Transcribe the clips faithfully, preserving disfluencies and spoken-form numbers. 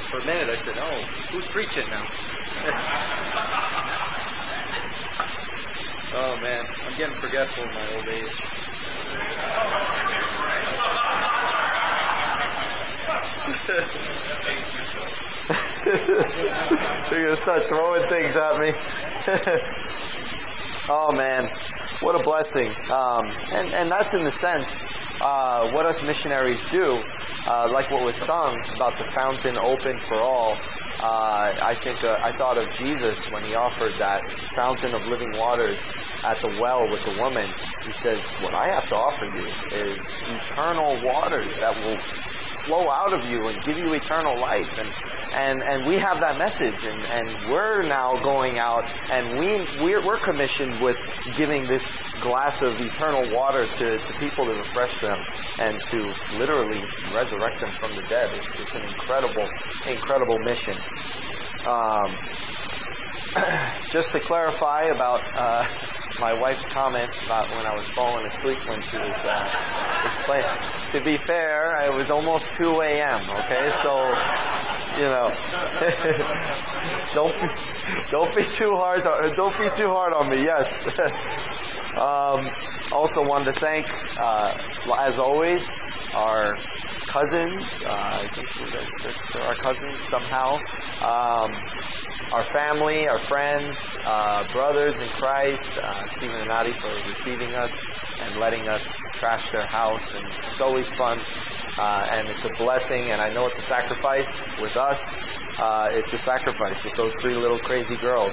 For a minute, I said, "Oh, who's preaching now?" Oh man, I'm getting forgetful in my old age. You're gonna start throwing things at me. Oh man, what a blessing! Um, and and that's in the sense uh, what us missionaries do, uh, like what was sung about the fountain open for all. Uh, I think uh, I thought of Jesus when he offered that fountain of living waters at the well with the woman. He says, "What I have to offer you is eternal waters that will flow out of you and give you eternal life." And And and we have that message, and, and we're now going out, and we we're, we're commissioned with giving this glass of eternal water to, to people to refresh them and to literally resurrect them from the dead. It's, it's an incredible, incredible mission. Um, just to clarify about uh, my wife's comment about when I was falling asleep when she was uh, explaining. To be fair, it was almost two a.m. Okay, so. You know, don't be, don't be too hard. Don't be too hard on me. Yes. um, also, wanted to thank, uh, as always, our cousins. Uh, I think they're our cousins somehow. Um, our family, our friends, uh, brothers in Christ. Uh, Stephen and Nadi for receiving us and letting us trash their house, and it's always fun. Uh, and it's a blessing, and I know it's a sacrifice with us. Uh, it's a sacrifice with those three little crazy girls.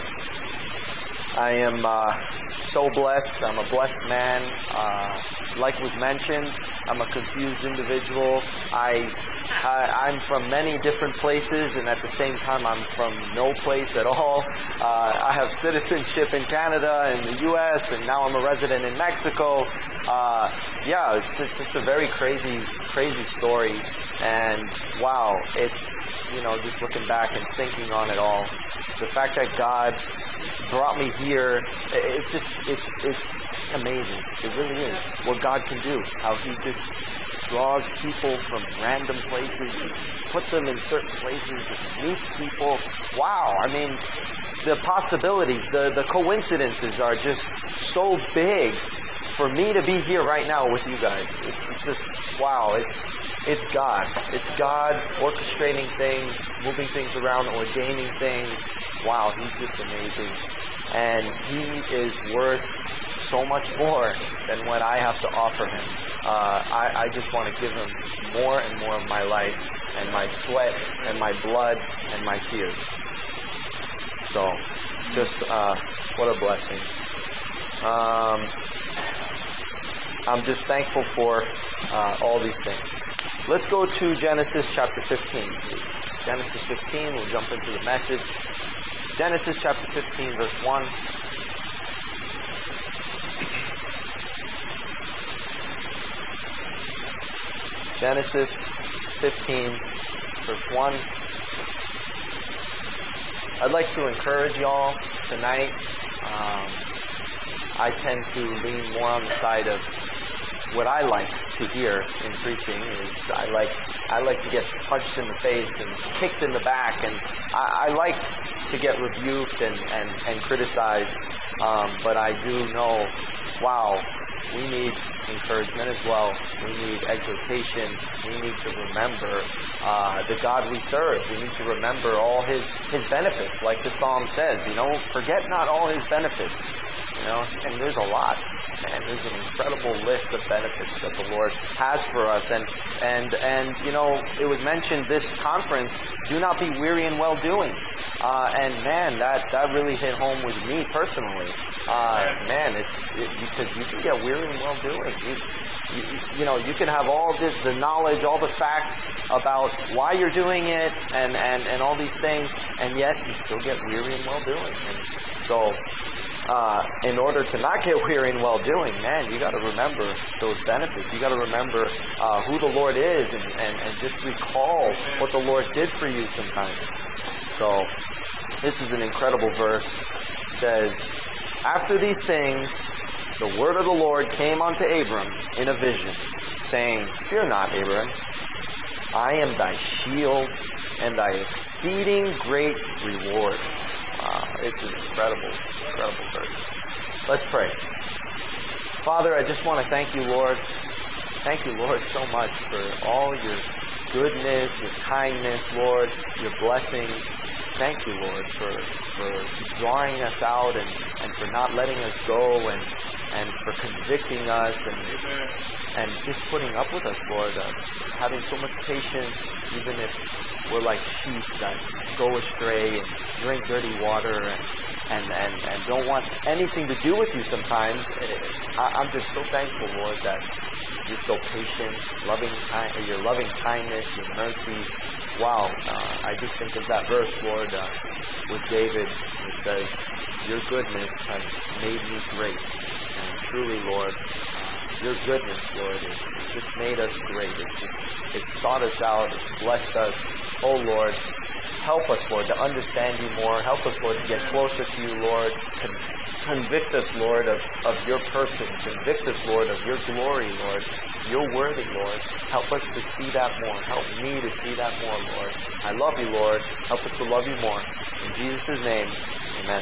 I am uh, so blessed. I'm a blessed man. Uh, like was mentioned, I'm a confused individual. I, I, I'm from many different places, and at the same time, I'm from no place at all. Uh, I have citizenship in Canada and the U S, and now I'm a resident in Mexico. Uh, yeah, it's, it's just a very crazy, crazy story. And wow, it's, you know, just looking back and thinking on it all, the fact that God brought me here, it's just, it's, it's amazing. It really is what God can do. How He just draws people from random places, puts them in certain places, and meets people. Wow, I mean, the possibilities, the, the coincidences are just so big. For me to be here right now with you guys, it's, it's just, wow, it's it's God. It's God orchestrating things, moving things around, ordaining things. Wow, He's just amazing. And He is worth so much more than what I have to offer Him. Uh, I, I just want to give Him more and more of my life and my sweat and my blood and my tears. So, just, uh, what a blessing. Um, I'm just thankful for uh, all these things. Let's go to Genesis chapter fifteen, please. Genesis fifteen, we'll jump into the message. Genesis chapter fifteen, verse one. Genesis fifteen, verse one. I'd like to encourage y'all tonight. Um, I tend to lean more on the side of what I like to hear in preaching is I like I like to get punched in the face and kicked in the back, and I, I like to get rebuked and, and, and criticized, um, but I do know, wow, we need encouragement as well. We need exhortation. We need to remember uh, the God we serve. We need to remember all His, His benefits, like the Psalm says, you know, forget not all His benefits. You know, and there's a lot, and there's an incredible list of benefits that the Lord has for us. And and and you know, it was mentioned this conference, do not be weary in well doing. Uh, and man, that that really hit home with me personally. Uh, man, it's it, because you can get weary in well doing. You, you, you know, you can have all this, the knowledge, all the facts about why you're doing it, and and and all these things, and yet you still get weary in well doing. And so. Uh, in order to not get weary in well-doing, man, you got to remember those benefits. You got to remember uh, who the Lord is, and, and, and just recall what the Lord did for you sometimes. So, this is an incredible verse. It says, after these things, the word of the Lord came unto Abram in a vision, saying, fear not, Abram, I am thy shield and thy exceeding great reward. Wow, it's an incredible, incredible verse. Let's pray. Father, I just want to thank you, Lord. Thank you, Lord, so much for all your goodness, your kindness, Lord, your blessings. Thank you, Lord, for for drawing us out and, and for not letting us go and and for convicting us and and just putting up with us, Lord, uh, having so much patience, even if we're like sheep that go astray and drink dirty water and and, and, and don't want anything to do with you sometimes. I, I'm just so thankful, Lord, that you're so patient, loving, your loving kindness, your mercy. Wow, uh, I just think of that verse, Lord, uh, with David. It says, your goodness has made me great. And truly, Lord, uh, your goodness, Lord, has just made us great. It's, it's, it's sought us out. It's blessed us. Oh, Lord, help us, Lord, to understand you more. Help us, Lord, to get closer to you, Lord. Con- convict us, Lord, of, of your person. Convict us, Lord, of your glory, Lord. You're worthy, Lord. Help us to see that more. Help me to see that more, Lord. I love you, Lord. Help us to love you more. In Jesus' name, amen.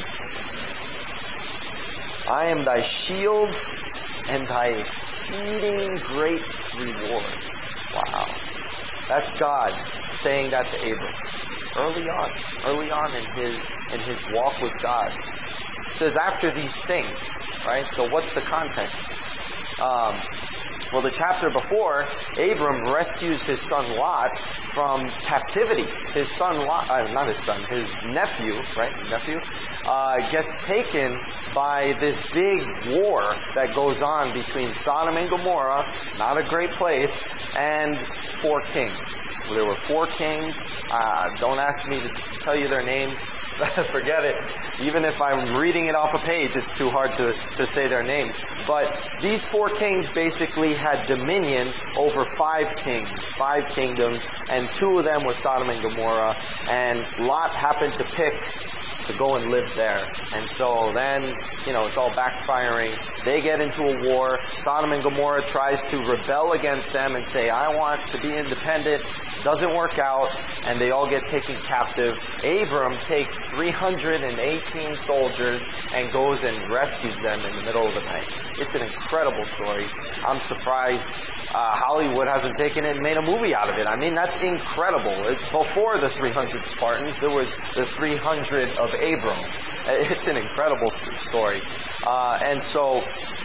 I am thy shield and thy exceeding great reward. Wow. That's God saying that to Abram. Early on, early on in his in his walk with God. It says after these things, right? So what's the context? Um, well, the chapter before, Abram rescues his son Lot from captivity. His son Lot, uh, not his son, his nephew, right? Nephew, uh, gets taken by this big war that goes on between Sodom and Gomorrah, not a great place, and four kings. There were four kings. Uh, don't ask me to tell you their names. Forget it. Even if I'm reading it off a page, it's too hard to, to say their names. But these four kings basically had dominion over five kings, five kingdoms, and two of them were Sodom and Gomorrah, and Lot happened to pick to go and live there. And so then, you know, it's all backfiring. They get into a war. Sodom and Gomorrah tries to rebel against them and say, I want to be independent. Doesn't work out, and they all get taken captive. Abram takes three hundred eighteen soldiers and goes and rescues them in the middle of the night. It's an incredible story. I'm surprised uh, Hollywood hasn't taken it and made a movie out of it. I mean, that's incredible. It's before the three hundred Spartans. There was the three hundred of Abram. It's an incredible story. Uh, and so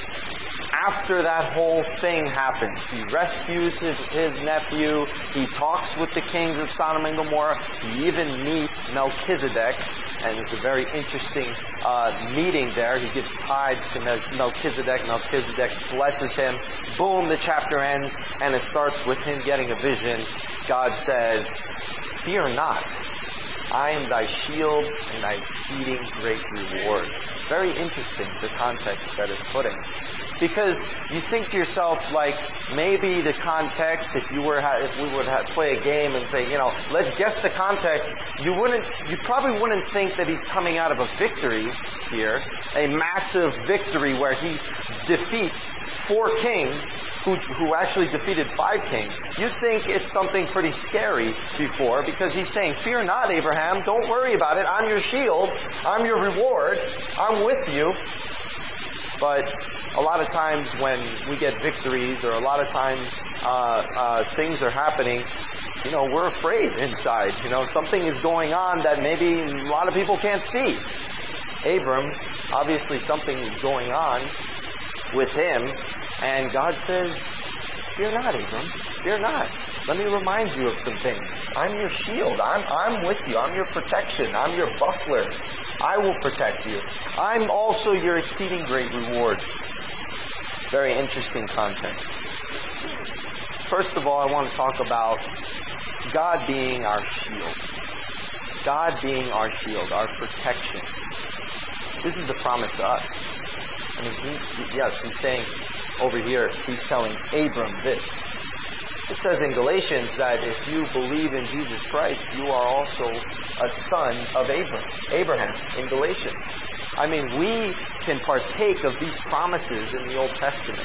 after that whole thing happens, he rescues his, his nephew, he talks with the kings of Sodom and Gomorrah, he even meets Melchizedek, and it's a very interesting uh, meeting there. He gives tithes to Melchizedek, Melchizedek blesses him, boom, the chapter ends, and it starts with him getting a vision. God says, fear not. I am thy shield and thy exceeding great reward. Very interesting, the context that is put in. Because you think to yourself, like, maybe the context, if you were, if we would have, play a game and say, you know, let's guess the context, you wouldn't, you probably wouldn't think that he's coming out of a victory here, a massive victory where he defeats four kings who, who actually defeated five kings. You'd think it's something pretty scary before, because he's saying, fear not, Abraham, don't worry about it, I'm your shield, I'm your reward, I'm with you. But a lot of times when we get victories, or a lot of times uh, uh, things are happening, you know, we're afraid inside. You know, something is going on that maybe a lot of people can't see. Abram, obviously something is going on with him, and God says, fear not, Abram, fear not. Let me remind you of some things. I'm your shield. I'm, I'm with you. I'm your protection. I'm your buckler. I will protect you. I'm also your exceeding great reward. Very interesting context. First of all, I want to talk about God being our shield. God being our shield, our protection. This is the promise to us. I mean, he, yes, he's saying over here, he's telling Abram this. It says in Galatians that if you believe in Jesus Christ, you are also a son of Abraham. Abraham in Galatians. I mean, we can partake of these promises in the Old Testament.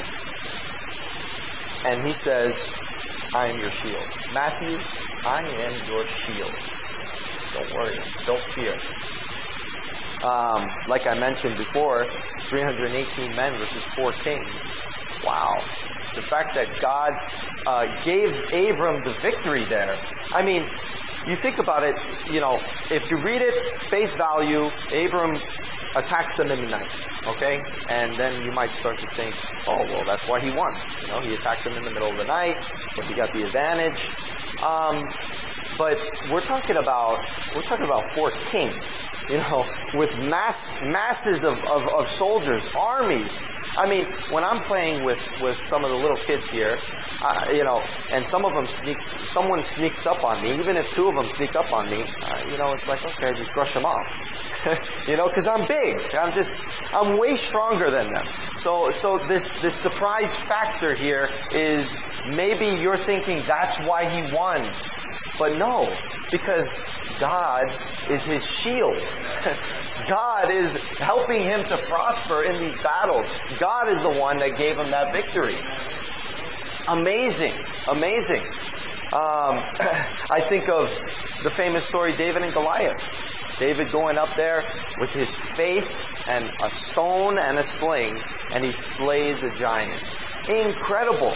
And he says, I am your shield. Matthew, I am your shield. Don't worry. Don't fear. Um, like I mentioned before, three hundred eighteen men versus four kings. Wow. The fact that God uh, gave Abram the victory there. I mean, you think about it, you know, if you read it face value, Abram attacks them in the night, okay? And then you might start to think, oh, well, that's why he won. You know, he attacked them in the middle of the night, but he got the advantage. Um, but we're talking about, we're talking about four kings, you know, with mass, masses of, of, of soldiers, armies. I mean, when I'm playing with, with some of the little kids here, uh, you know, and some of them sneak, someone sneaks up on me, even if two of them sneak up on me, uh, you know, it's like, okay, just brush them off. You know, because I'm big. I'm just, I'm way stronger than them. So, so this, this surprise factor here is maybe you're thinking that's why he won. But no, because God is his shield. God is helping him to prosper in these battles. God is the one that gave him that victory. Amazing. Amazing. Um, I think of the famous story, David and Goliath. David going up there with his faith and a stone and a sling, and he slays a giant. Incredible.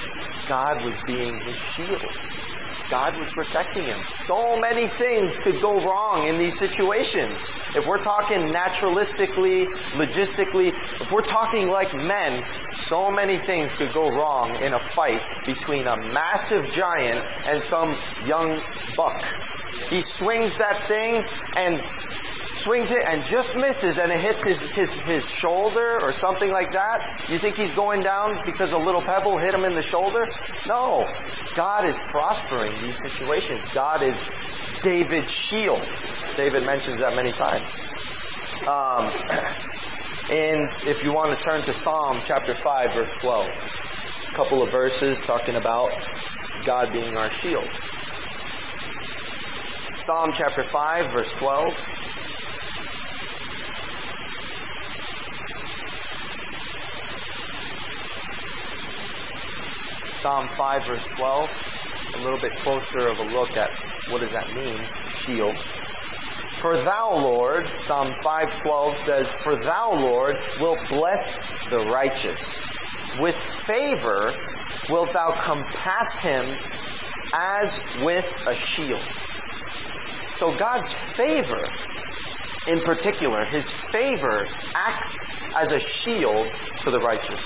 God was being his shield. God was protecting him. So many things could go wrong in these situations. If we're talking naturalistically, logistically, if we're talking like men, so many things could go wrong in a fight between a massive giant and some young buck. He swings that thing and swings it and just misses, and it hits his, his, his shoulder or something like that. You think he's going down because a little pebble hit him in the shoulder? No. God is prospering these situations. God is David's shield. David mentions that many times. Um, and if you want to turn to Psalm chapter five, verse twelve, a couple of verses talking about God being our shield. Psalm chapter five, verse twelve. Psalm five, verse twelve. A little bit closer of a look at what does that mean, shield. For thou, Lord, Psalm five twelve says, for thou, Lord, wilt bless the righteous. With favor wilt thou compass him as with a shield. So God's favor, in particular, his favor acts as a shield to the righteous.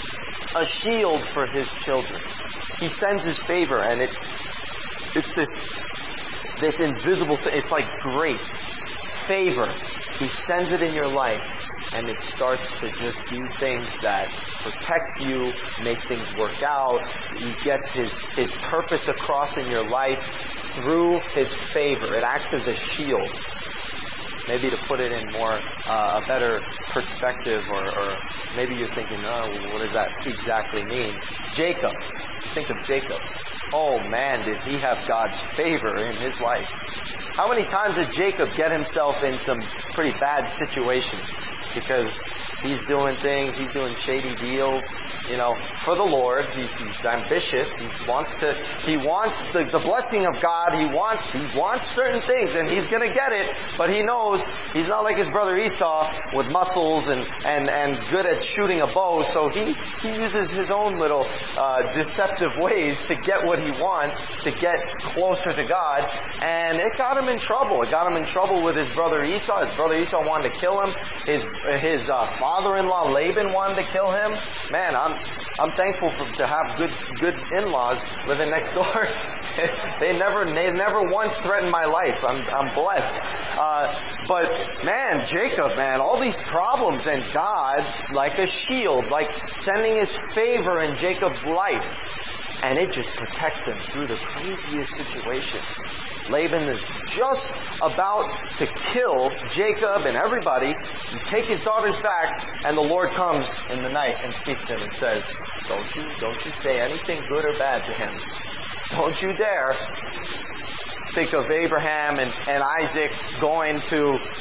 A shield for his children. He sends his favor, and it, it's this, this invisible thing. It's like grace, favor. He sends it in your life, and it starts to just do things that protect you, make things work out. He gets his, his purpose across in your life through his favor. It acts as a shield. Maybe to put it in more, uh, a better perspective, or, or maybe you're thinking, oh, what does that exactly mean? Jacob. You think of Jacob. Oh man, did he have God's favor in his life. How many times did Jacob get himself in some pretty bad situations? Because he's doing things, he's doing shady deals, you know, for the Lord. He's, he's ambitious. He wants to, he wants the, the blessing of God. He wants, he wants certain things, and he's going to get it. But he knows he's not like his brother Esau with muscles and, and, and good at shooting a bow. So he, he uses his own little uh, deceptive ways to get what he wants, to get closer to God. And it got him in trouble. It got him in trouble with his brother Esau. His brother Esau wanted to kill him. His his uh, father-in-law Laban wanted to kill him. Man, I'm I'm thankful for, to have good good in-laws living next door. they never they never once threatened my life. I'm I'm blessed. Uh, but man, Jacob, man, all these problems, and God, like a shield, like sending his favor in Jacob's life, and it just protects him through the craziest situations. Laban is just about to kill Jacob and everybody and take his daughters back, and the Lord comes in the night and speaks to him and says, Don't you, don't you say anything good or bad to him. Don't you dare. Think of Abraham and, and Isaac going to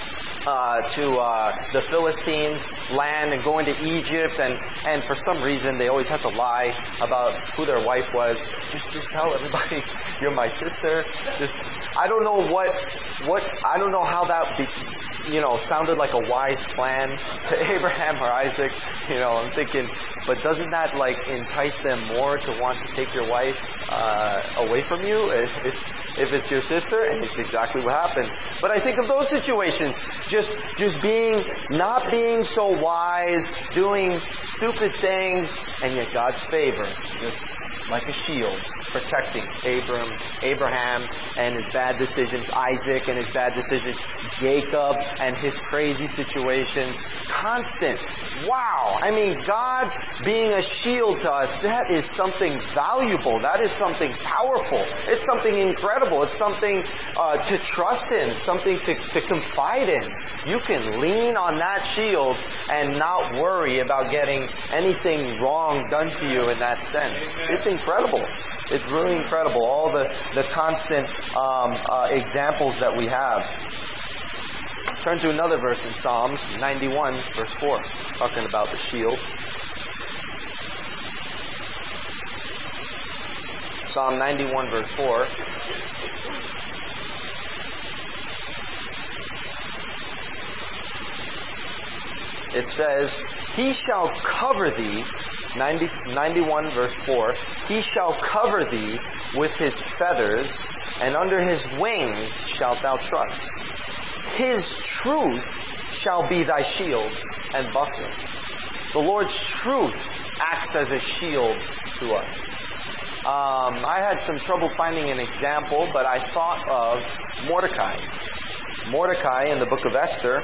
Uh, to uh, the Philistines' land and going to Egypt, and, and for some reason they always have to lie about who their wife was. Just just tell everybody you're my sister. Just I don't know what what I don't know how that be, you know sounded like a wise plan to Abraham or Isaac. You know, I'm thinking, but doesn't that like entice them more to want to take your wife uh, away from you if, if if it's your sister? And it's exactly what happened. But I think of those situations. Just, just being, not being so wise, doing stupid things, and yet God's favor, just like a shield, protecting Abram, Abraham and his bad decisions, Isaac and his bad decisions, Jacob and his crazy situations. Constant. Wow. I mean, God being a shield to us, that is something valuable. That is something powerful. It's something incredible. It's something uh, to trust in, something to, to confide in. You can lean on that shield and not worry about getting anything wrong done to you in that sense. It's incredible. It's really incredible. All the, the constant um, uh, examples that we have. Turn to another verse in Psalms ninety-one, verse four, talking about the shield. Psalm ninety-one, verse four. It says, He shall cover thee, ninety, ninety-one verse four, He shall cover thee with His feathers, and under His wings shalt thou trust. His truth shall be thy shield and buckler. The Lord's truth acts as a shield to us. Um, I had some trouble finding an example, but I thought of Mordecai. Mordecai in the book of Esther,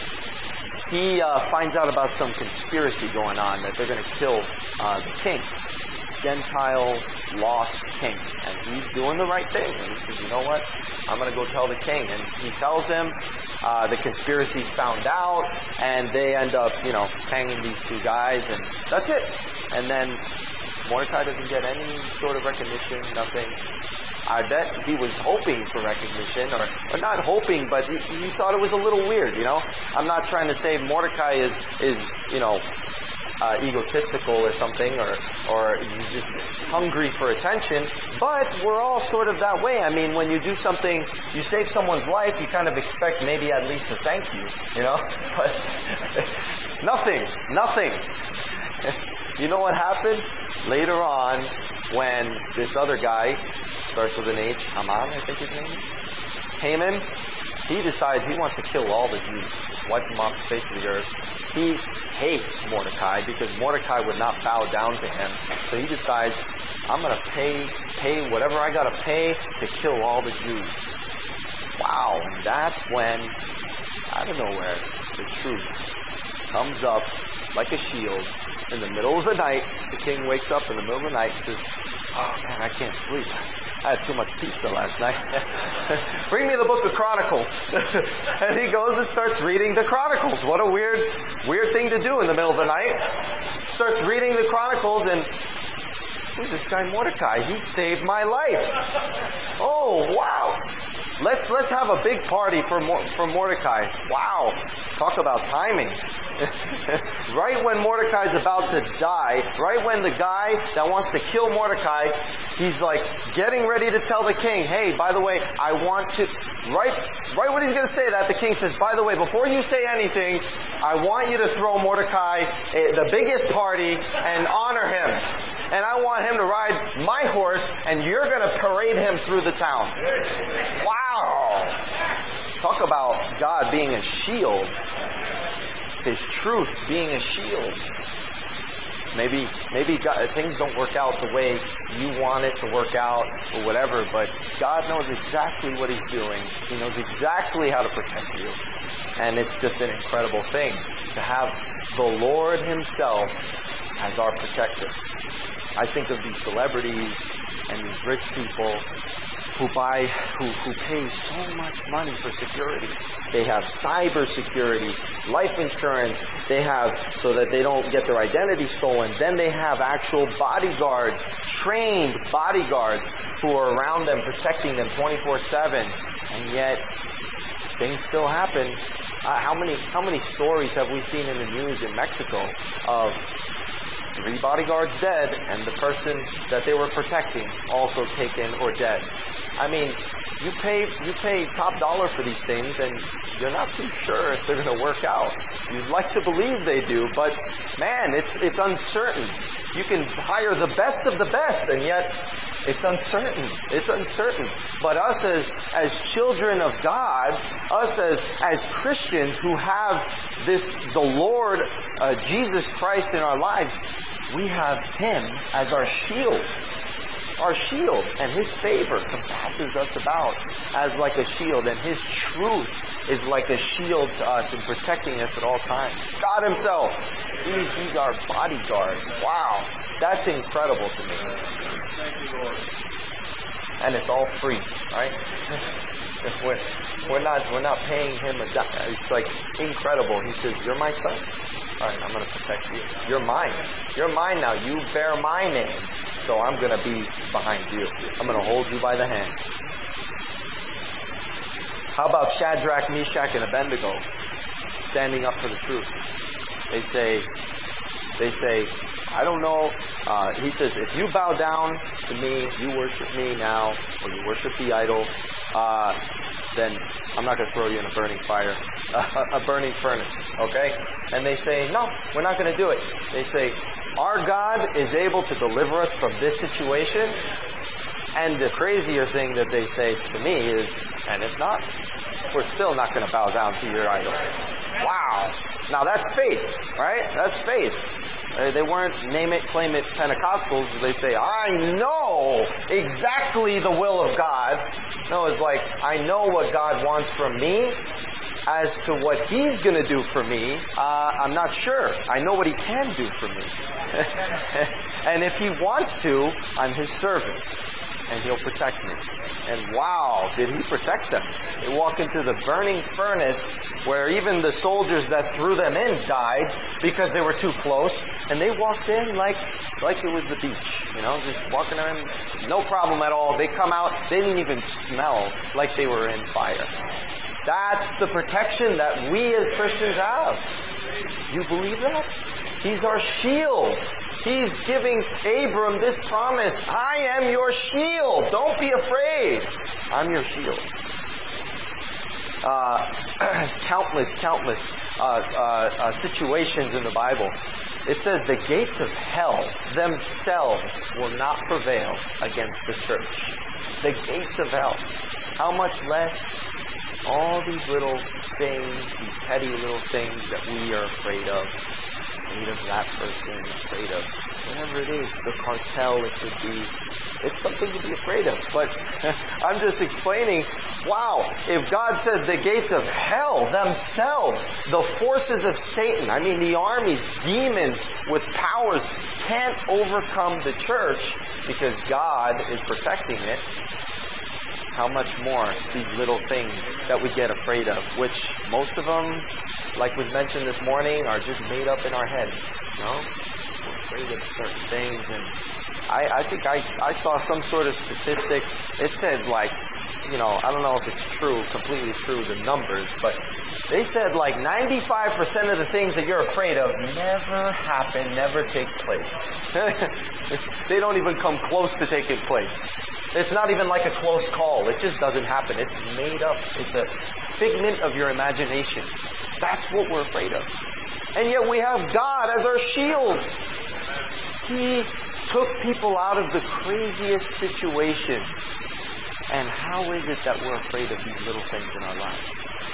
he uh, finds out about some conspiracy going on that they're going to kill uh, the king. Gentile lost king. And he's doing the right thing. And he says, you know what? I'm going to go tell the king. And he tells him uh, the conspiracy's found out, and they end up, you know, hanging these two guys, and that's it. And then Mordecai doesn't get any sort of recognition, nothing. I bet he was hoping for recognition, or, or not hoping, but he, he thought it was a little weird, you know. I'm not trying to say Mordecai is, is you know, uh, egotistical or something, or, or he's just hungry for attention, but we're all sort of that way. I mean, when you do something, you save someone's life, you kind of expect maybe at least a thank you, you know. But nothing, nothing. You know what happened? Later on, when this other guy, starts with an H, Haman, I think his name is, Haman, he decides he wants to kill all the Jews, wipe them off the face of the earth. He hates Mordecai because Mordecai would not bow down to him. So he decides, I'm going to pay, pay whatever I got to pay to kill all the Jews. Wow, and that's when, out of nowhere, the truth comes up like a shield. In the middle of the night, the king wakes up in the middle of the night and says, oh man, I can't sleep. I had too much pizza last night. Bring me the book of Chronicles. And he goes and starts reading the Chronicles. What a weird, weird thing to do in the middle of the night. Starts reading the Chronicles, and who's this guy Mordecai? He saved my life. Oh, wow. Let's let's have a big party for for Mordecai. Wow. Talk about timing. Right when Mordecai's about to die, right when the guy that wants to kill Mordecai, he's like getting ready to tell the king, hey, by the way, I want to... Right, right when he's going to say that, the king says, by the way, before you say anything, I want you to throw Mordecai the biggest party and honor him. And I want him to ride my horse, and you're going to parade him through the town. Wow! Talk about God being a shield. His truth being a shield. Maybe maybe God, things don't work out the way you want it to work out or whatever, but God knows exactly what He's doing. He knows exactly how to protect you. And it's just an incredible thing to have the Lord Himself as our protector. I think of these celebrities and these rich people who buy, who, who pay so much money for security. They have cyber security, life insurance. They have so that they don't get their identity stolen. Then they have actual bodyguards, trained bodyguards who are around them, protecting them twenty-four seven. And yet, things still happen. Uh, how many how many stories have we seen in the news in Mexico of three bodyguards dead and the person that they were protecting also taken or dead? I mean, you pay you pay top dollar for these things, and you're not too sure if they're going to work out. You'd like to believe they do, but man, it's it's uncertain. You can hire the best of the best, and yet it's uncertain. It's uncertain. But us as as children of God, us as as Christians who have this the Lord uh, Jesus Christ in our lives, we have Him as our shield. Our shield, and His favor compasses us about as like a shield, and His truth is like a shield to us in protecting us at all times. God Himself, He's, he's our bodyguard. Wow, that's incredible to me. Thank you, Lord. And it's all free, right? we're, we're not we're not paying Him a dime. It's like incredible. He says, "You're my son. All right, I'm going to protect you. You're mine. You're mine now. You bear my name. So I'm going to be behind you. I'm going to hold you by the hand." How about Shadrach, Meshach, and Abednego standing up for the truth? They say, they say, I don't know. Uh, he says, if you bow down to me, you worship me now, or you worship the idol, uh, then I'm not going to throw you in a burning fire, uh, a burning furnace, okay? And they say, no, we're not going to do it. They say, our God is able to deliver us from this situation. And the crazier thing that they say to me is, and if not, we're still not going to bow down to your idol. Wow. Now that's faith, right? That's faith. Uh, they weren't name it, claim it Pentecostals. They say, I know exactly the will of God. No, it's like, I know what God wants from me. As to what He's going to do for me, uh, I'm not sure. I know what He can do for me. And if He wants to, I'm His servant. And He'll protect me. And wow, did He protect them. They walk into the burning furnace where even the soldiers that threw them in died because they were too close. And they walked in like like it was the beach. You know, just walking in, no problem at all. They come out, they didn't even smell like they were in fire. That's the protection that we as Christians have. You believe that? He's our shield. He's giving Abram this promise. I am your shield. Don't be afraid. I'm your shield. Uh, countless, countless uh, uh, uh, situations in the Bible. It says the gates of hell themselves will not prevail against the church. The gates of hell. How much less all these little things, these petty little things that we are afraid of. Afraid of that person, afraid of whatever it is, the cartel it could be. It's something to be afraid of. But I'm just explaining, wow, if God says the gates of hell themselves, the forces of Satan, I mean the armies, demons with powers can't overcome the church because God is protecting it. How much more these little things that we get afraid of, which most of them, like was mentioned this morning, are just made up in our heads. You know? We're afraid of certain things, and I, I think I, I saw some sort of statistic. It said like, you know, I don't know if it's true, completely true, the numbers, but they said like ninety-five percent of the things that you're afraid of never happen, never take place. They don't even come close to taking place. It's not even like a close call. It just doesn't happen. It's made up. It's a figment of your imagination. That's what we're afraid of. And yet we have God as our shield. He took people out of the craziest situations. And how is it that we're afraid of these little things in our lives?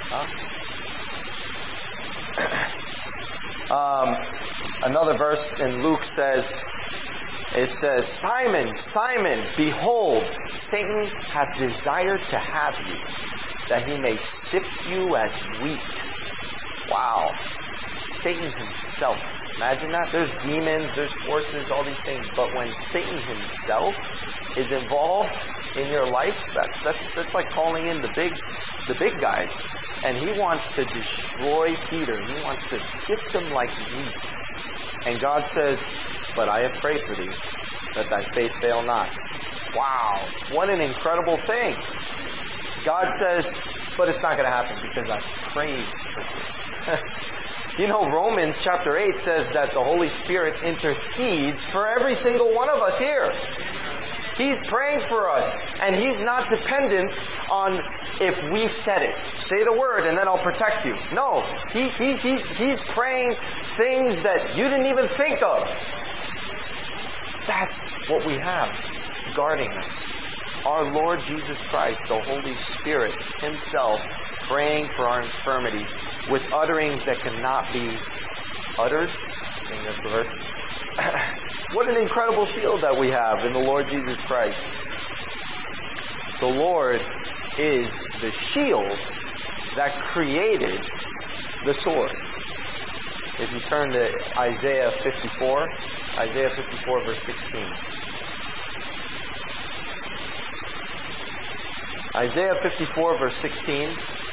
Huh? um, another verse in Luke says, it says, Simon, Simon, behold, Satan hath desired to have you, that he may sift you as wheat. Wow. Satan himself. Imagine that. There's demons, there's forces, all these things. But when Satan himself is involved in your life, that's that's that's like calling in the big the big guys. And he wants to destroy Peter. He wants to sift him like wheat. And God says, but I have prayed for thee, that thy faith fail not. Wow. What an incredible thing. God says, but it's not going to happen because I prayed for you. You know, Romans chapter eight says that the Holy Spirit intercedes for every single one of us here. He's praying for us, and He's not dependent on if we said it. Say the word, and then I'll protect you. No, he, he, he, He's praying things that you didn't even think of. That's what we have guarding us. Our Lord Jesus Christ, the Holy Spirit Himself, praying for our infirmities with utterings that cannot be uttered. I think that's the verse. What an incredible shield that we have in the Lord Jesus Christ. The Lord is the shield that created the sword. If you turn to Isaiah fifty-four, Isaiah fifty-four verse sixteen. Isaiah fifty-four verse sixteen.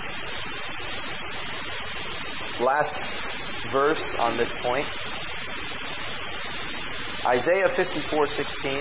Last verse on this point. Isaiah fifty-four sixteen.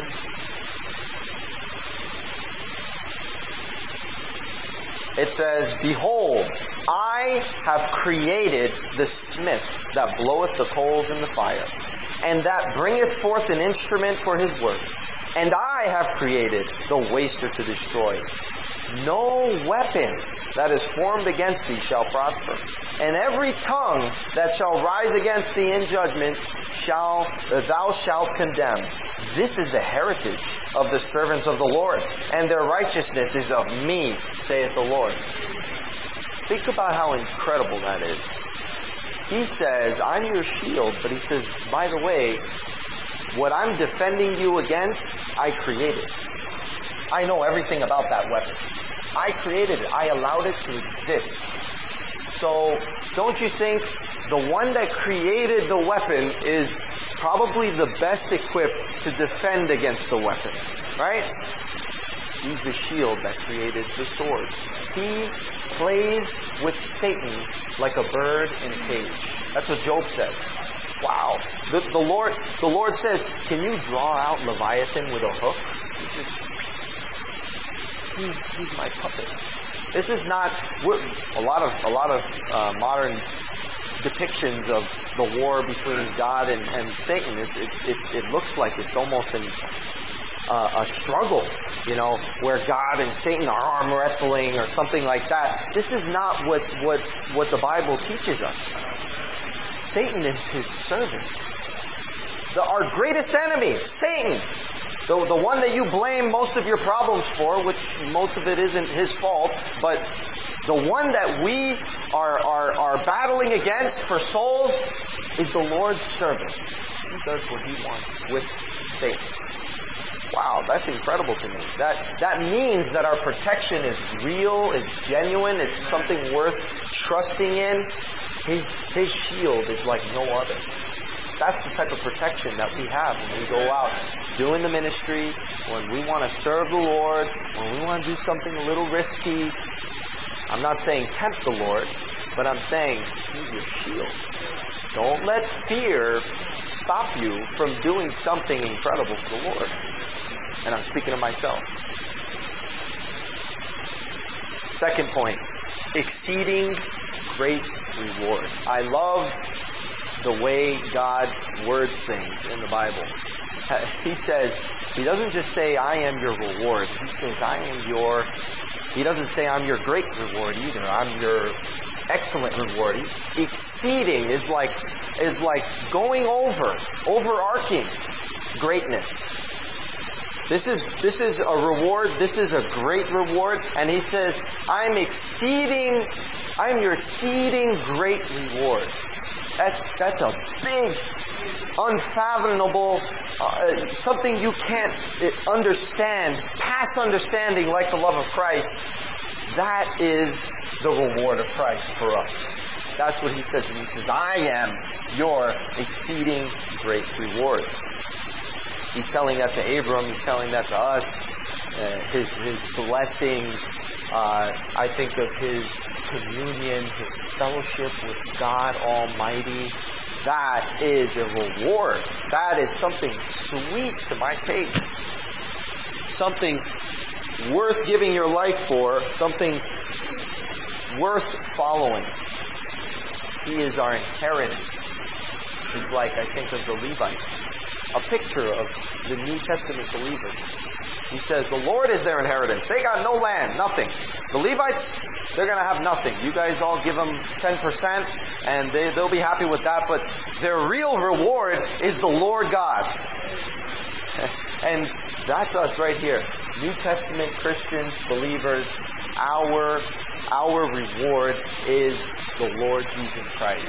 It says, "Behold, I have created the smith that bloweth the coals in the fire, and that bringeth forth an instrument for his work. And I have created the waster to destroy. No weapon that is formed against thee shall prosper, and every tongue that shall rise against thee in judgment shall thou shalt condemn. This is the heritage of the servants of the Lord, and their righteousness is of me, saith the Lord." Think about how incredible that is. He says, I'm your shield, but he says, by the way, what I'm defending you against, I created. I know everything about that weapon. I created it. I allowed it to exist. So, don't you think the one that created the weapon is probably the best equipped to defend against the weapon? Right? He's the shield that created the sword. He plays with Satan like a bird in a cage. That's what Job says. Wow. The, the Lord the Lord says, can you draw out Leviathan with a hook? He says, he's, he's my puppet. This is not a lot of a lot of uh, modern depictions of the war between God and, and Satan. It, it, it, it looks like it's almost an Uh, a struggle, you know, where God and Satan are arm wrestling or something like that. This is not what, what, what the Bible teaches us. Satan is his servant. The, our greatest enemy, Satan, the, the one that you blame most of your problems for, which most of it isn't his fault, but the one that we are, are, are battling against for souls is the Lord's servant. He does what he wants with Satan. Wow, that's incredible to me. That that means that our protection is real, it's genuine, it's something worth trusting in. His his shield is like no other. That's the type of protection that we have when we go out doing the ministry, when we want to serve the Lord, when we want to do something a little risky. I'm not saying tempt the Lord, but I'm saying He's your shield. Don't let fear stop you from doing something incredible for the Lord. And I'm speaking to myself. Second point, exceeding great reward. I love the way God words things in the Bible. He says, He doesn't just say, I am your reward. He says, I am your... He doesn't say, I'm your great reward either. I'm your excellent reward. Exceeding is like, is like going over, overarching greatness. This is this is a reward. This is a great reward. And He says, I'm exceeding, I'm your exceeding great reward. That's that's a big, unfathomable, uh, something you can't understand, past understanding like the love of Christ. That is the reward of Christ for us. That's what He says. And He says, I am your exceeding great reward. He's telling that to Abram. He's telling that to us. Uh, his his blessings. Uh, I think of His communion, His fellowship with God Almighty. That is a reward. That is something sweet to my taste. Something worth giving your life for, something worth following. He is our inheritance. It's like, I think of the Levites, a picture of the New Testament believers. He says, the Lord is their inheritance. They got no land, nothing. The Levites, they're going to have nothing. You guys all give them ten percent, and they, they'll be happy with that, but their real reward is the Lord God. And that's us right here. New Testament Christian believers, our, our reward is the Lord Jesus Christ.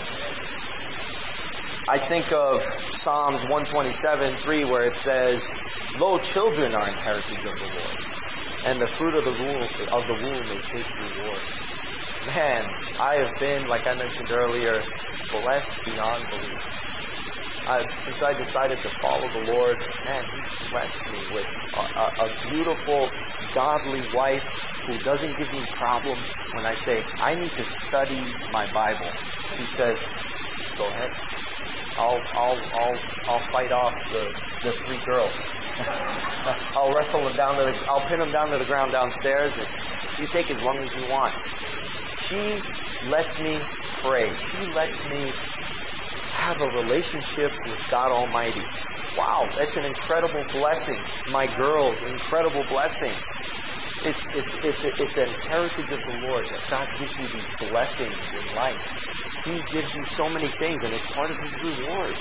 I think of Psalms one twenty-seven, three, where it says, lo, children are an heritage of the Lord, and the fruit of the womb, of the womb is His reward. Man, I have been, like I mentioned earlier, blessed beyond belief. Uh, since I decided to follow the Lord, man, He's blessed me with a, a, a beautiful, godly wife who doesn't give me problems when I say, I need to study my Bible. She says, go ahead. I'll I'll I'll I'll fight off the, the three girls. I'll wrestle them down to the I'll pin them down to the ground downstairs, and you take as long as you want. She lets me pray. She lets me have a relationship with God Almighty. Wow, that's an incredible blessing. My girls, incredible blessing. It's it's it's a, it's an heritage of the Lord that God gives you these blessings in life. He gives you so many things, and it's part of His reward.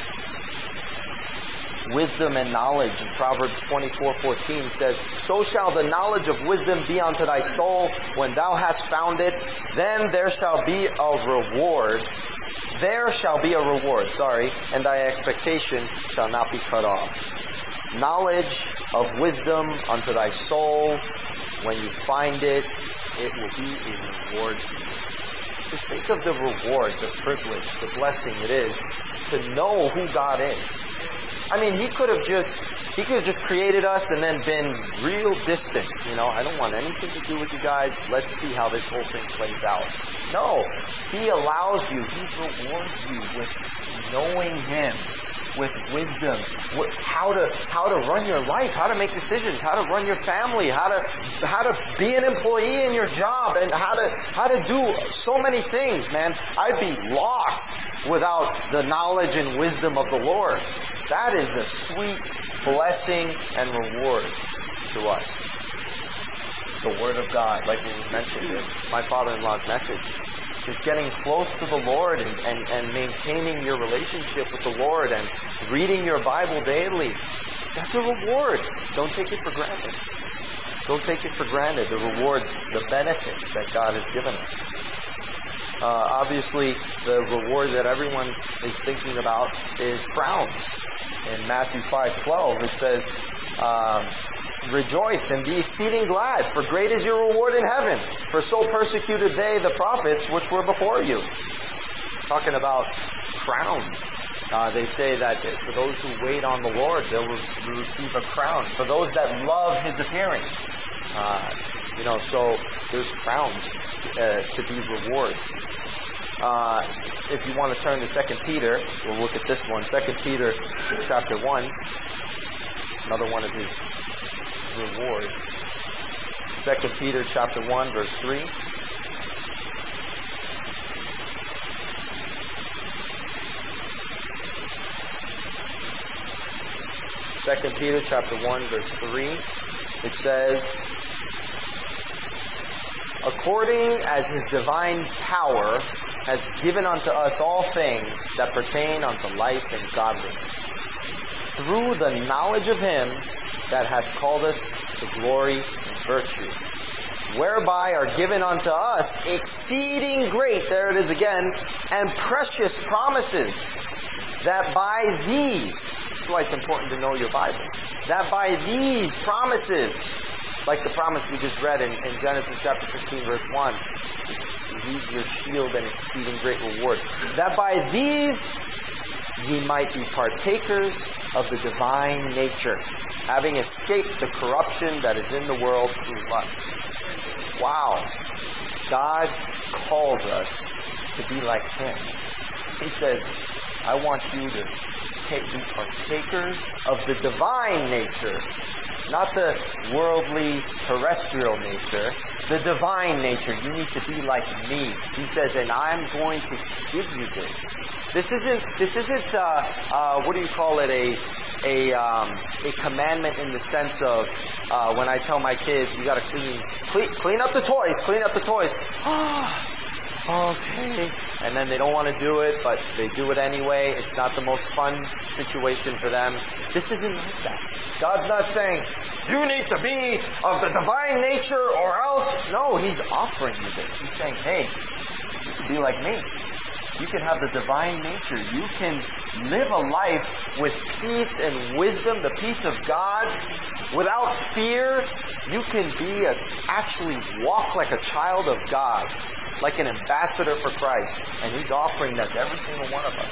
Wisdom and knowledge. In Proverbs twenty-four fourteen says, so shall the knowledge of wisdom be unto thy soul. When thou hast found it, then there shall be a reward. There shall be a reward, sorry, and thy expectation shall not be cut off. Knowledge of wisdom unto thy soul. When you find it, it will be a reward to you. Just think of the reward, the privilege, the blessing it is to know who God is. I mean, He could have just He could have just created us and then been real distant. You know, I don't want anything to do with you guys. Let's see how this whole thing plays out. No, He allows you. He rewards you with knowing Him, with wisdom, with how to how to run your life, how to make decisions, how to run your family, how to how to be an employee in your job, and how to how to do so many things, man. I'd be lost without the knowledge and wisdom of the Lord. That is a sweet blessing and reward to us. The Word of God, like we mentioned in my father-in-law's message, is getting close to the Lord and, and, and maintaining your relationship with the Lord and reading your Bible daily. That's a reward. Don't take it for granted. Don't take it for granted, the rewards, the benefits that God has given us. Uh, obviously, the reward that everyone is thinking about is crowns. In Matthew five twelve, it says, um, rejoice and be exceeding glad, for great is your reward in heaven. For so persecuted they the prophets which were before you. Talking about crowns. Uh, they say that for those who wait on the Lord, they'll re- receive a crown. For those that love His appearing. Uh, you know, so there's crowns uh, to be rewards. Uh, if you want to turn to Second Peter, we'll look at this one. Second Peter chapter one. Another one of His rewards. Second Peter chapter one, verse three. Second Peter chapter one, verse three. It says, according as His divine power has given unto us all things that pertain unto life and godliness, through the knowledge of Him that hath called us to glory and virtue, whereby are given unto us exceeding great, there it is again, and precious promises, that by these, that's why it's important to know your Bible, that by these promises, like the promise we just read in, in Genesis chapter fifteen, verse one, He's your shield and exceeding great reward, that by these ye might be partakers of the divine nature, having escaped the corruption that is in the world through lust. Wow. God calls us to be like Him. He says, I want you to take, be partakers of the divine nature, not the worldly, terrestrial nature, the divine nature. You need to be like me. He says, and I'm going to give you this. This isn't, this isn't, uh, uh, what do you call it, a, a, um, a commandment in the sense of, uh, when I tell my kids, you gotta clean, clean, clean up the toys, clean up the toys. Okay. And then they don't want to do it, but they do it anyway. It's not the most fun situation for them. This isn't like that. God's not saying, you need to be of the divine nature or else. No, He's offering you this. He's saying, hey, you can be like me. You can have the divine nature. You can live a life with peace and wisdom, the peace of God, without fear. You can be a, actually walk like a child of God, like an ambassador for Christ. And He's offering that to every single one of us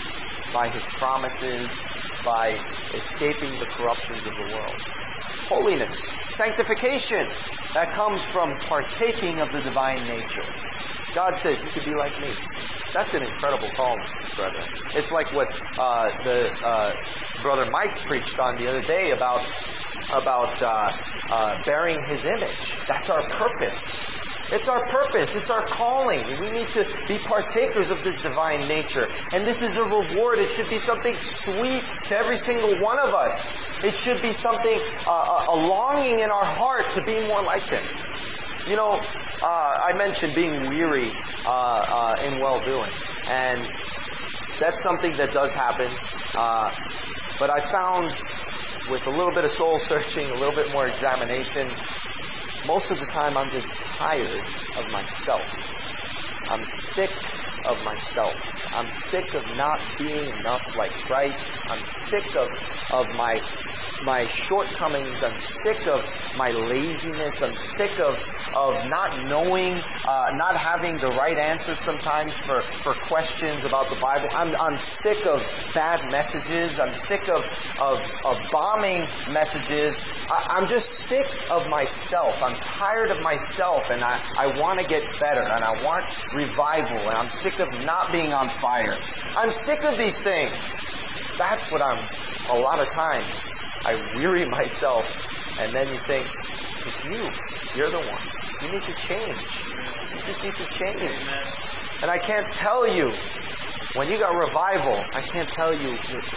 by His promises, by escaping the corruptions of the world. Holiness, sanctification, that comes from partaking of the divine nature. God says, you could be like me. That's an incredible calling, brother. It's like what uh, the uh, brother Mike preached on the other day about about uh, uh, bearing His image. That's our purpose. It's our purpose. It's our calling. We need to be partakers of this divine nature. And this is a reward. It should be something sweet to every single one of us. It should be something, uh, a longing in our heart to be more like Him. You know, uh, I mentioned being weary uh, uh, in well-doing. And that's something that does happen. Uh, but I found with a little bit of soul searching, a little bit more examination, most of the time I'm just tired of myself. I'm sick of myself. I'm sick of not being enough like Christ. I'm sick of, of my my shortcomings. I'm sick of my laziness. I'm sick of, of not knowing, uh, not having the right answers sometimes for, for questions about the Bible. I'm, I'm sick of bad messages. I'm sick of, of, of bombing messages. I, I'm just sick of myself. I'm tired of myself, and I, I want to get better, and I want revival, and I'm sick of not being on fire. I'm sick of these things. That's what I'm, a lot of times, I weary myself, and then you think, it's you. You're the one. You need to change. You just need to change. And I can't tell you, when you got revival, I can't tell you,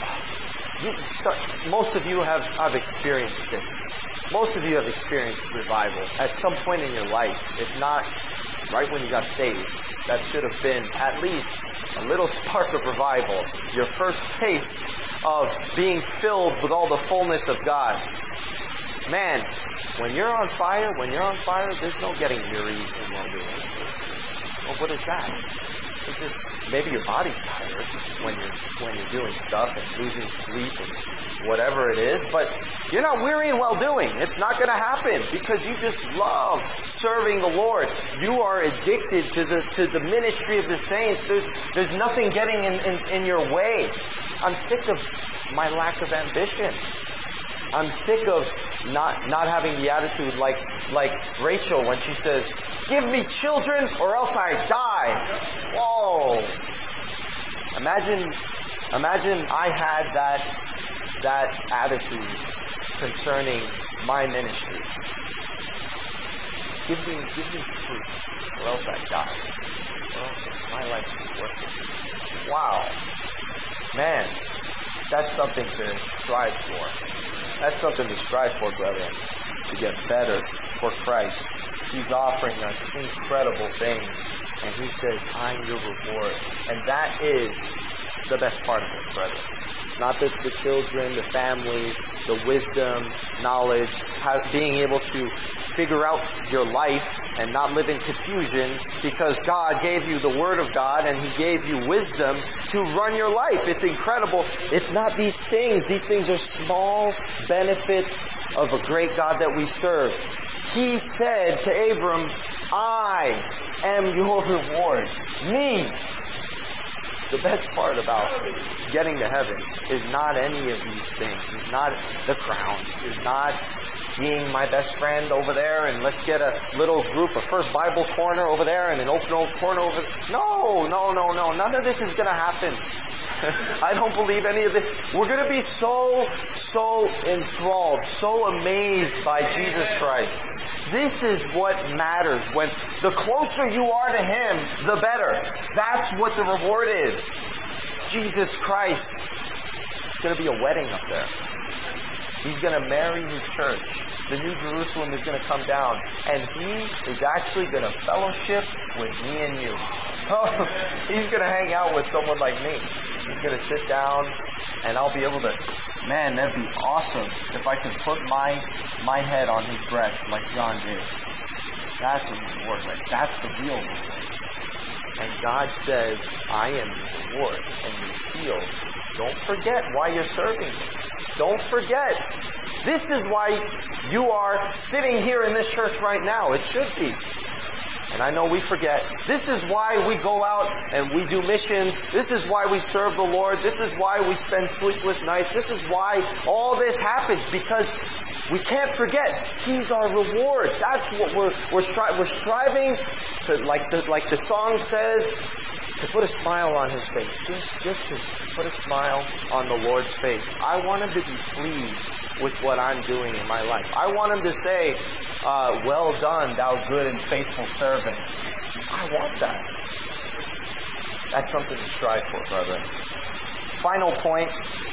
you so, most of you have, have experienced it. Most of you have experienced revival at some point in your life. If not, right when you got saved. That should have been at least a little spark of revival. Your first taste of being filled with all the fullness of God. Man, when you're on fire, when you're on fire, there's no getting weary in well-doing. Well, what is that? It's just, maybe your body's tired when you're when you're doing stuff and losing sleep and whatever it is, but you're not weary in well-doing. It's not going to happen because you just love serving the Lord. You are addicted to the to the ministry of the saints. There's there's nothing getting in, in, in your way. I'm sick of my lack of ambition. I'm sick of not not having the attitude like like Rachel when she says, "Give me children or else I die." Whoa! Imagine, imagine I had that that attitude concerning my ministry. Give me, give me fruit, or else I die. Or else my life is worthless. Wow, man, that's something to strive for. That's something to strive for, brethren, to get better for Christ. He's offering us incredible things, and He says, I'm your reward. And that is the best part of it, brethren. Not the, the children, the family, the wisdom, knowledge, how, being able to figure out your life and not live in confusion because God gave you the Word of God and He gave you wisdom to run your life. It's incredible. It's not these things. These things are small benefits of a great God that we serve. He said to Abram, I am your reward. Me. The best part about getting to heaven is not any of these things. Is not the crowns. Is not seeing my best friend over there and let's get a little group, a First Bible corner over there and an open old corner over there. No, no, no, no. None of this is going to happen. I don't believe any of this. We're going to be so, so enthralled, so amazed by Jesus Christ. This is what matters. When the closer you are to Him, the better. That's what the reward is. Jesus Christ. It's going to be a wedding up there. He's going to marry His church. The New Jerusalem is going to come down. And He is actually going to fellowship with me and you. Oh, He's going to hang out with someone like me. He's going to sit down and I'll be able to... Man, that'd be awesome if I could put my my head on His breast like John did. That's a reward. Right? That's the real reward. And God says, I am your reward and your shield. Don't forget why you're serving me. Don't forget. This is why you are sitting here in this church right now. It should be. And I know we forget. This is why we go out and we do missions. This is why we serve the Lord. This is why we spend sleepless nights. This is why all this happens, because we can't forget He's our reward. That's what we're we're, stri- we're striving to, like the like the song says, to put a smile on His face. Just just to put a smile on the Lord's face. I want Him to be pleased with what I'm doing in my life. I want Him to say, uh, well done, thou good and faithful servant. I want that. That's something to strive for, brethren. Final point,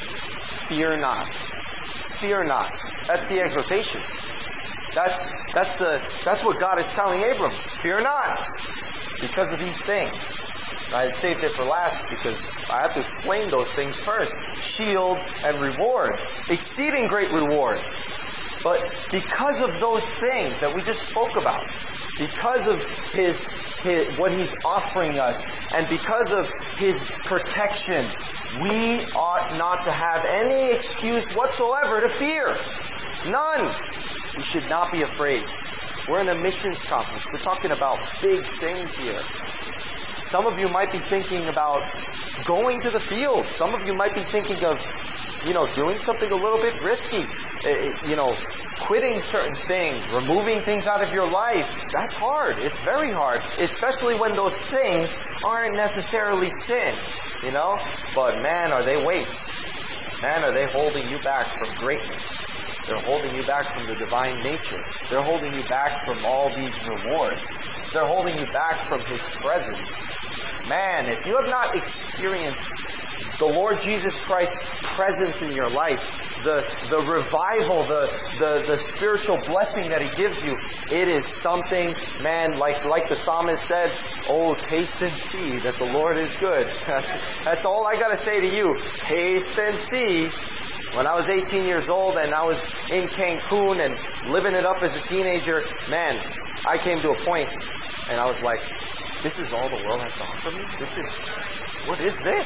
fear not. Fear not. That's the exhortation. That's that's the that's what God is telling Abram. Fear not, because of these things. I saved it for last because I have to explain those things first. Shield and reward. Exceeding great reward. But because of those things that we just spoke about, because of his, his what He's offering us, and because of His protection, we ought not to have any excuse whatsoever to fear. None. We should not be afraid. We're in a missions conference. We're talking about big things here. Some of you might be thinking about going to the field. Some of you might be thinking of, you know, doing something a little bit risky. You know, quitting certain things, removing things out of your life. That's hard. It's very hard. Especially when those things aren't necessarily sin, you know. But man, are they weights. Man, are they holding you back from greatness. They're holding you back from the divine nature. They're holding you back from all these rewards. They're holding you back from His presence. Man, if you have not experienced the Lord Jesus Christ's presence in your life, the the revival, the, the, the spiritual blessing that He gives you, it is something, man, like like the psalmist said, oh, taste and see that the Lord is good. That's, that's all I got to say to you. Taste and see. When I was eighteen years old and I was in Cancun and living it up as a teenager, man, I came to a point and I was like, this is all the world has to offer me? This is, what is this?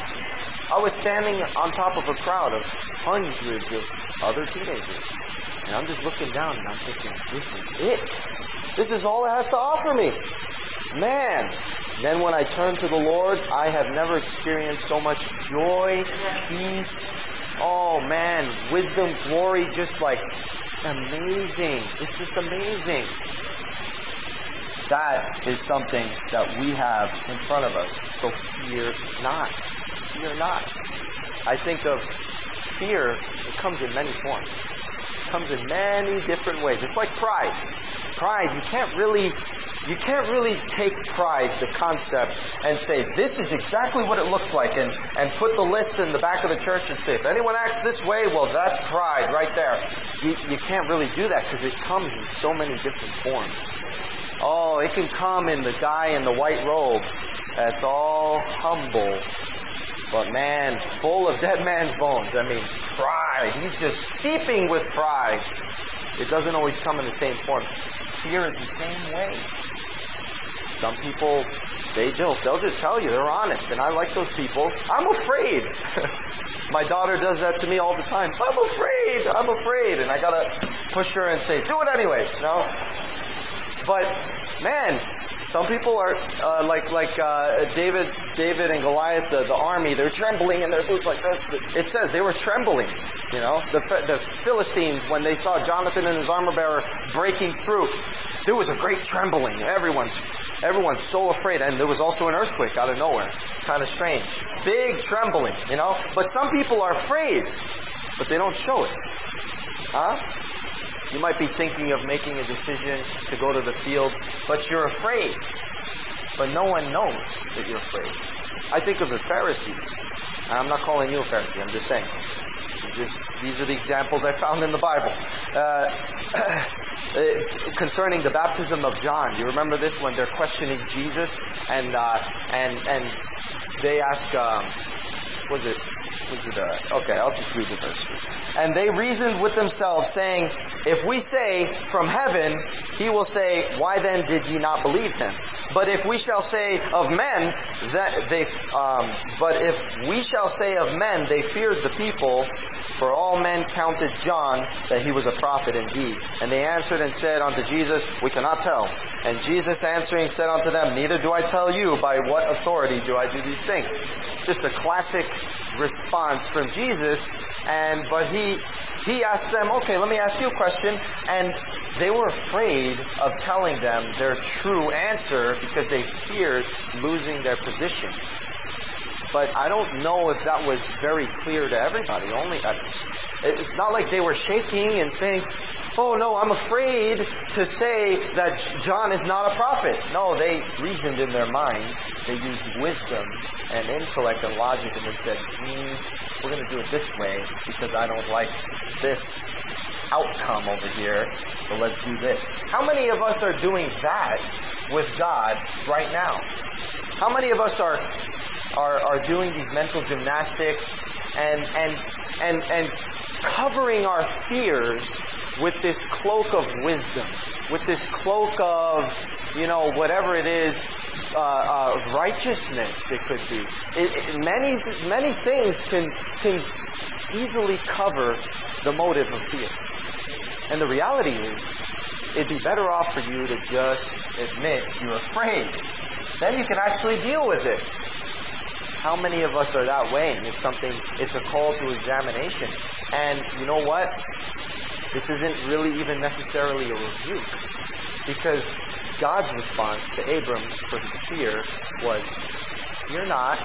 I was standing on top of a crowd of hundreds of other teenagers. And I'm just looking down and I'm thinking, this is it. This is all it has to offer me. Man. Then when I turned to the Lord, I have never experienced so much joy, peace. Oh man, wisdom, glory, just like amazing. It's just amazing. That is something that we have in front of us. So fear not. Fear not. I think of fear, it comes in many forms. It comes in many different ways. It's like pride. Pride, you can't really you can't really take pride, the concept, and say, this is exactly what it looks like, and, and put the list in the back of the church and say, if anyone acts this way, well, that's pride right there. You, you can't really do that because it comes in so many different forms. Oh, it can come in the guy in the white robe that's all humble, but man, full of dead man's bones. I mean, pride. He's just seeping with pride. It doesn't always come in the same form. Fear is the same way. Some people, they don't. They'll just tell you. They're honest. And I like those people. I'm afraid. My daughter does that to me all the time. I'm afraid. I'm afraid. And I got to push her and say, do it anyways. No? But, man, some people are uh, like like uh, David David and Goliath, the, the army, they're trembling in their boots like this. It says they were trembling. You know, the, the Philistines, when they saw Jonathan and his armor bearer breaking through, there was a great trembling. Everyone's, everyone's so afraid. And there was also an earthquake out of nowhere. Kind of strange. Big trembling, you know. But some people are afraid, but they don't show it. Huh? You might be thinking of making a decision to go to the field, but you're afraid. But no one knows that you're afraid. I think of the Pharisees. I'm not calling you a Pharisee, I'm just saying. Just, these are the examples I found in the Bible. Uh, concerning the baptism of John, you remember this when they're questioning Jesus, and uh, and and they ask, um, was it, was it? Uh, okay, I'll just read the verse. And they reasoned with themselves, saying, "If we say from heaven, he will say, why then did ye not believe him? But if we shall say of men that they, um, but if we shall say of men they feared the people, for all men counted John that he was a prophet indeed. And they answered and said unto Jesus, we cannot tell. And Jesus answering said unto them, neither do I tell you by what authority do I do these things." Just a classic response from Jesus. And but he he asked them, okay, let me ask you a question. And they were afraid of telling them their true answer because they feared losing their position. But I don't know if that was very clear to everybody. Only it's not like they were shaking and saying, "Oh no, I'm afraid to say that John is not a prophet." No, they reasoned in their minds. They used wisdom and intellect and logic, and they said, mm, "We're going to do it this way because I don't like this outcome over here. So let's do this." How many of us are doing that with God right now? How many of us are? Are, are doing these mental gymnastics and and and and covering our fears with this cloak of wisdom, with this cloak of, you know, whatever it is, uh, uh, righteousness it could be. It, it, many many things can can easily cover the motive of fear. And the reality is, it'd be better off for you to just admit you're afraid. Then you can actually deal with it. How many of us are that way? And it's something, it's a call to examination. And you know what? This isn't really even necessarily a rebuke. Because God's response to Abram for his fear was, "Fear not.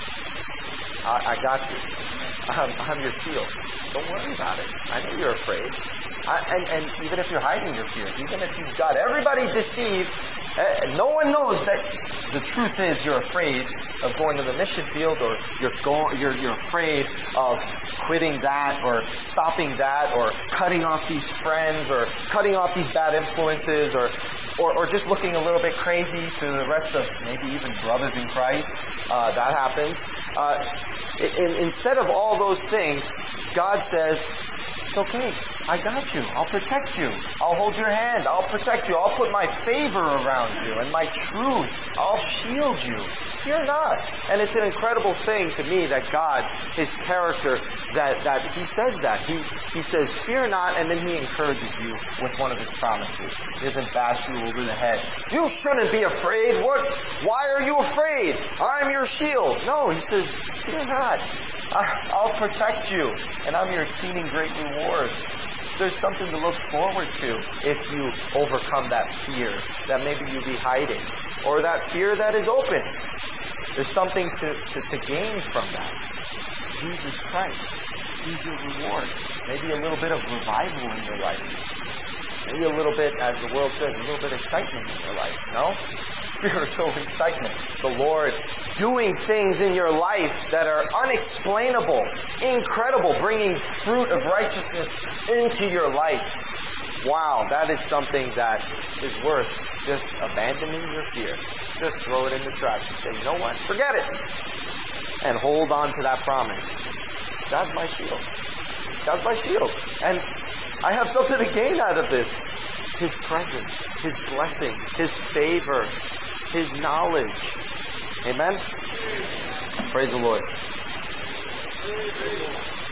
I, I got you. I'm, I'm your shield. Don't worry about it. I know you're afraid. I, and, and even if you're hiding your fears, even if you've got everybody deceived, uh, no one knows that the truth is you're afraid of going to the mission field, or you're go- you're you're afraid of quitting that, or stopping that, or cutting off these friends, or cutting off these bad influences, or or, or just looking a little bit crazy to the rest of maybe even brothers in Christ. Uh, that happens. Uh, in, instead of all those things, God says, "It's okay. I got you. I'll protect you. I'll hold your hand. I'll protect you. I'll put my favor around you and my truth. I'll shield you. Fear not." And it's an incredible thing to me that God, His character, that, that He says that. He He says, "Fear not," and then He encourages you with one of His promises. He doesn't bash you over the head. "You shouldn't be afraid. What? Why are you afraid? I'm your shield." No, He says, "Fear not. I'll protect you, and I'm your exceeding great reward." There's something to look forward to if you overcome that fear that maybe you be hiding, or that fear that is open. There's something to, to, to gain from that. Jesus Christ, He's your reward. Maybe a little bit of revival in your life. Maybe a little bit, as the world says, a little bit of excitement in your life. No? Spiritual excitement. The Lord doing things in your life that are unexplainable, incredible, bringing fruit of righteousness into your life. Wow, that is something that is worth just abandoning your fear. Just throw it in the trash and say, "You know what? Forget it." And hold on to that promise. God's my shield. God's my shield. And I have something to gain out of this. His presence, His blessing, His favor, His knowledge. Amen? Praise the Lord.